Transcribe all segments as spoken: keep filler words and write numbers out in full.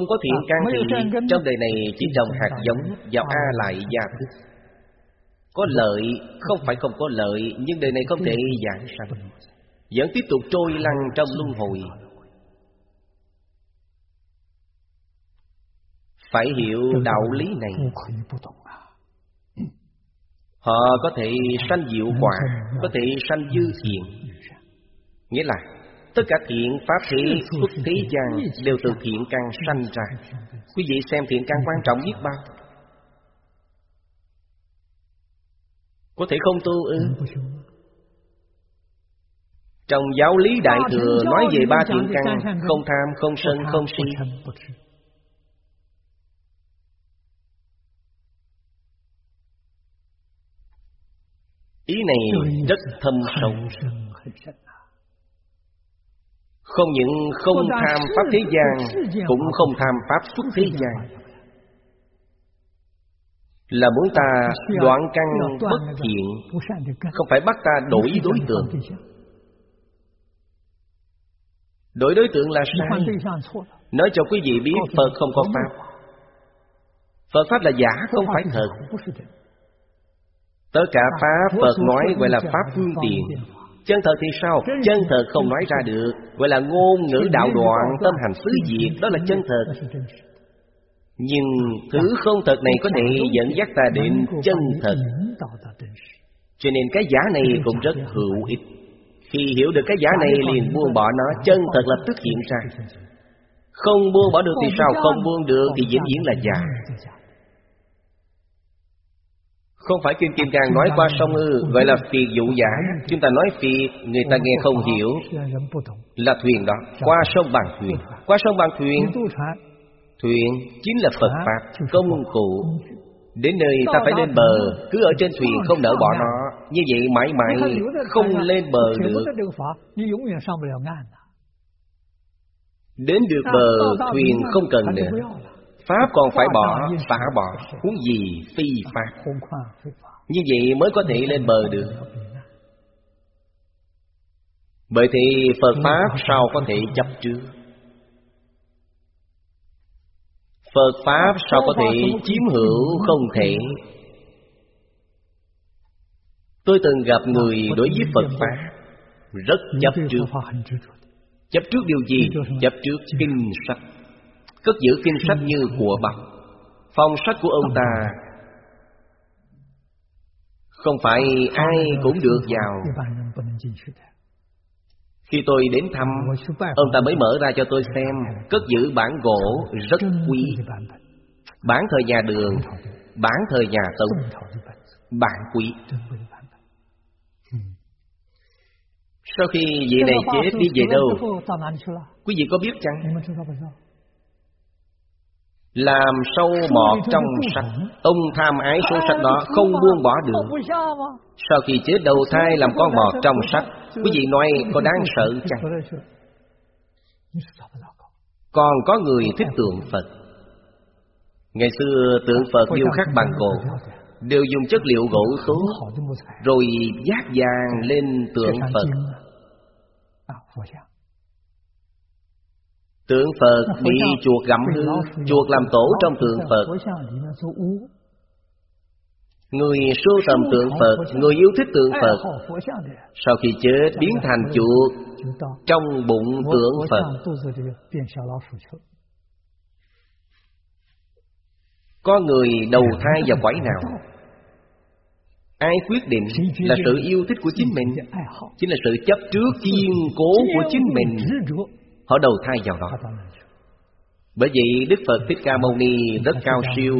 Không có thiện căn thì trong đời này chỉ trồng hạt giống vào A lại gia thức. Có lợi, không phải không có lợi, nhưng đời này không thể giảng sanh, vẫn tiếp tục trôi lăn trong luân hồi. Phải hiểu đạo lý này. Họ có thể sanh diệu quả, có thể sanh dư thiện. Nghĩa là tất cả thiện pháp thế xuất thế gian đều từ thiện căn sanh ra. Quý vị xem thiện căn quan trọng biết bao. Có thể không tu ư? Trong giáo lý Đại Thừa nói về ba thiện căn: không tham, không sân, không si. Ý này rất thâm sâu. Không những không tham pháp thế gian, cũng không tham pháp xuất thế gian. Là muốn ta đoạn căn bất thiện, không phải bắt ta đổi đối tượng. Đổi đối tượng là sai. Nói cho quý vị biết, Phật không có pháp. Phật pháp là giả, không phải thật. Tất cả pháp Phật nói gọi là pháp phương tiện. Chân thật thì sao? Chân thật không nói ra được, gọi là ngôn ngữ đạo đoạn, tâm hành xứ diệt. Đó là chân thật. Nhưng thứ không thật này có thể dẫn dắt ta đến chân thật. Cho nên cái giả này cũng rất hữu ích. Khi hiểu được cái giả này liền buông bỏ nó, chân thật lập tức hiện ra. Không buông bỏ được thì sao? Không buông được thì vĩnh viễn là giả. Không phải Kinh Kim Cang nói qua sông ư, gọi là phiệt dụ giả. Chúng ta nói phiệt, người ta nghe không hiểu. Là thuyền đó, qua sông bằng thuyền. Qua sông bằng thuyền, thuyền chính là Phật Pháp, công cụ. Đến nơi ta phải lên bờ, cứ ở trên thuyền không nỡ bỏ nó. Như vậy mãi mãi không lên bờ được. Đến được bờ, thuyền không cần nữa. Pháp còn phải bỏ, xả bỏ, huống gì phi pháp. Như vậy mới có thể lên bờ được. Bởi thì Phật Pháp sao có thể chấp trước? Phật Pháp sao có thể chiếm hữu? Không thể. Tôi từng gặp người đối với Phật Pháp rất chấp trước. Chấp trước điều gì? Chấp trước kinh sách. Cất giữ kinh sách như của báu. Phong sách của ông ta không phải ai cũng được vào. Khi tôi đến thăm, ông ta mới mở ra cho tôi xem. Cất giữ bản gỗ rất quý. Bản thời nhà Đường, bản thời nhà Tống, bản quý. Sau khi vị này chết đi về đâu? Quý vị có biết chăng? Làm sâu mọt trong sách. Ông tham ái số sách đó, không buông bỏ được. Sau khi chết đầu thai làm con mọt trong sách. Quý vị nói có đáng sợ chăng? Còn có người thích tượng Phật. Ngày xưa tượng Phật điêu khắc bằng gỗ, đều dùng chất liệu gỗ tốt, rồi dát vàng lên tượng Phật. Tượng Phật bị chuột gặm hư, chuột làm tổ trong tượng Phật. Người sưu tầm tượng Phật, người yêu thích tượng Phật, sau khi chết biến thành chuột trong bụng tượng Phật. Có người đầu thai vào cõi nào? Ai quyết định? Là sự yêu thích của chính mình, chính là sự chấp trước kiên cố của chính mình. Họ đầu thai vào đó. Bởi vậy Đức Phật Thích Ca Mâu Ni rất cao siêu.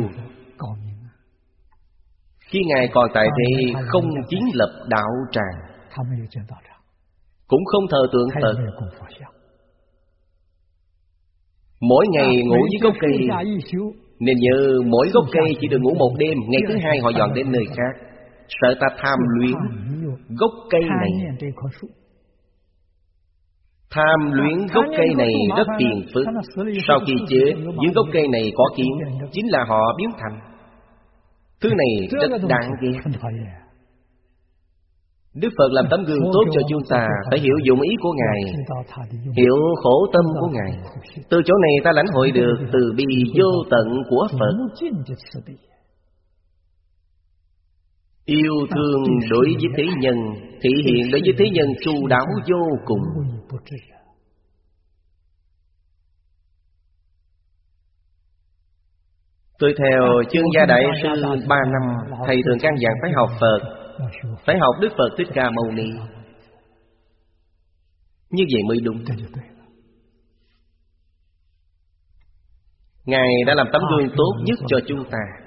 Khi Ngài còn tại thế không kiến lập đạo tràng, cũng không thờ tượng Phật. Mỗi ngày ngủ dưới gốc cây. Nên nhớ mỗi gốc cây chỉ được ngủ một đêm. Ngày thứ hai họ dọn đến nơi khác. Sợ ta tham luyến gốc cây này. Tham luyến gốc cây này rất phiền phức. Sau khi chết, những gốc cây này có kiến, chính là họ biến thành. Thứ này rất đáng ghét. Đức Phật làm tấm gương tốt cho chúng ta, phải hiểu dụng ý của Ngài, hiểu khổ tâm của Ngài. Từ chỗ này ta lãnh hội được từ bi vô tận của Phật. Yêu thương đối với thế nhân, thể hiện đối với thế nhân chu đáo vô cùng. Tôi theo Chương Gia Đại Sư ba năm, thầy thường căn dặn phải học Phật, phải học Đức Phật Thích Ca Mâu Ni. Như vậy mới đúng. Ngài đã làm tấm gương tốt nhất cho chúng ta.